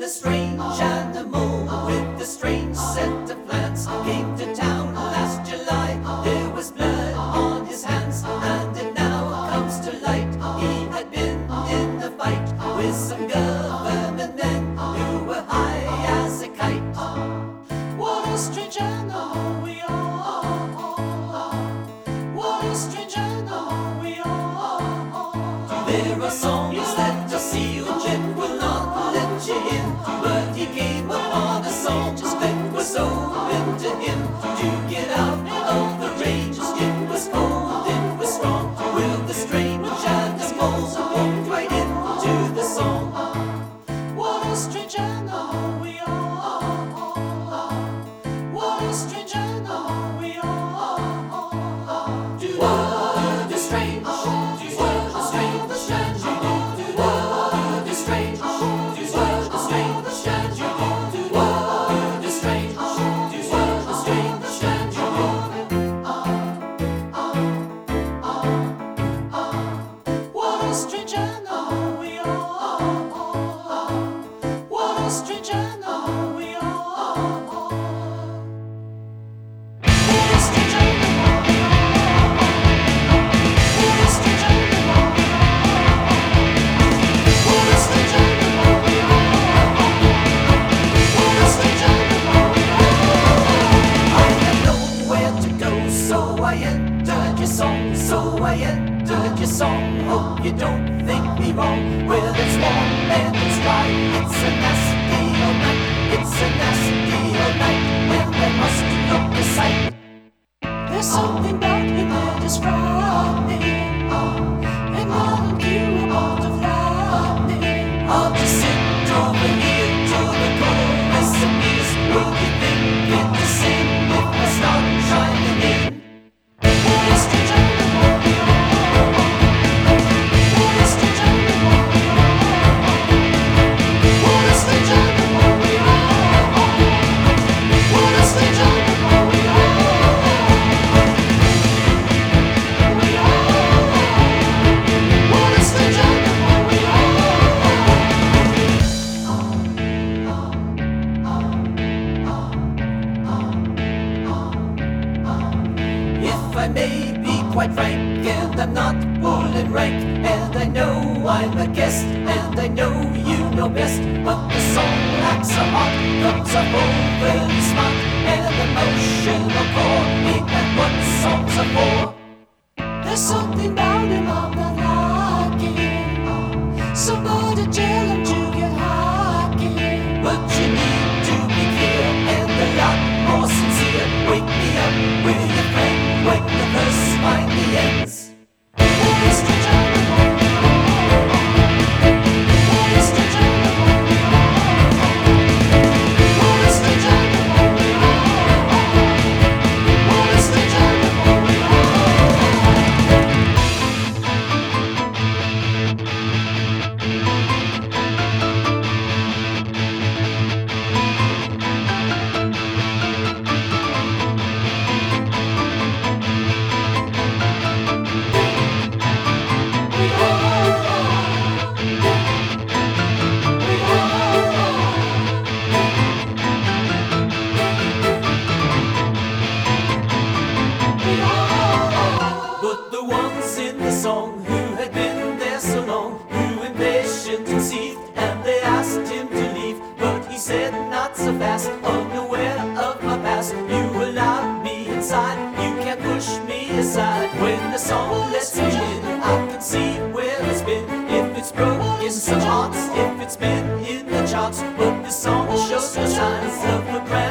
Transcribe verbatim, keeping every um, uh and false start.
strange animal with a strange set of plans came to town last July. There was blood on his hands, and it now comes to light. He had been in a fight with some government men who were high as a kite. What a strange animal we are. What a strange animal we are. There are songs that are sealed and will not let you in, but he came upon a song that was open to him to get out of the rage. It was cold, it was strong. Will the strange animals walk right into the song? What a strange animal we are. What a strange animal we are. Do what is strange? Do what is strange? Strange you do. Do what is strange? Do what is strange? Strange you do. Do what is strange? Do what is strange? Strange you do. What a strange animal we are. What a strange animal we are. What a strange animal. What a strange animal. What a strange animal we are. What a strange animal we are. I had nowhere to go, so I entered your song. So I entered your song. Hope you don't think me wrong. Well, it's warm and it's dry. It's a nasty old night. It's a nasty old night, and I must look the sight. There's something about him that is frightening, and I don't care about the lightning. I'll just sit over here till the chorus appears. Will you think it to sing if I start chiming in? What a strange animal we are. What a strange animal we are. What a strange animal we are. What a strange animal we are. We are. What a strange animal we are. If I may be quite frank, and I'm not pulling rank, and I know I'm a guest, and I know you know best, but the song lacks a heart, comes up overly smart, and emotional core ain't that what songs are for. There's something about him I'm not liking. Somebody tell him to get hiking. But you need to be clear and a lot more sincere. Wake me up with your friend when the verse finally ends. What a strange animal we are. What a strange animal we are. What a strange animal we are. What a strange animal we are. But the ones in the song who had been there so long, who impatient and seethed, and they asked him to leave, but he said not so fast, unaware of my past. You allowed me inside, you can't push me aside. When the song lets me in, I can see where it's been. If it's broke in some hearts, if it's been in the charts, but the song shows no signs of a crash.